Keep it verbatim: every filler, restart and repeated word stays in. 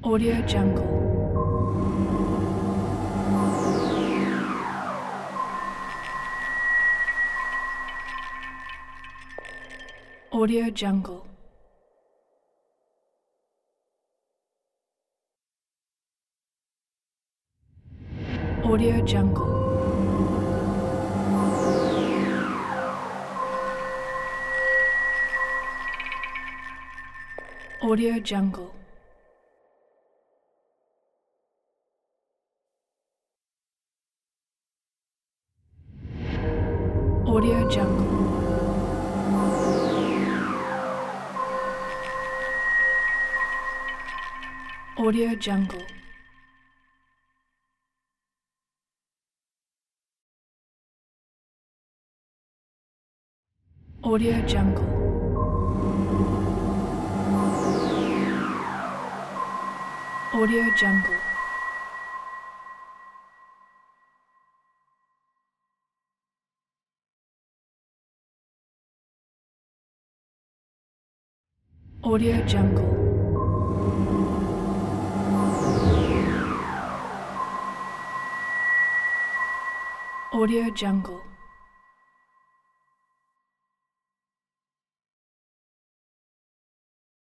Audio Jungle. Audio Jungle. Audio Jungle. Audio Jungle. Audio Jungle. Audio Jungle. Audio Jungle. Audio Jungle. Audio Jungle. Audio Jungle.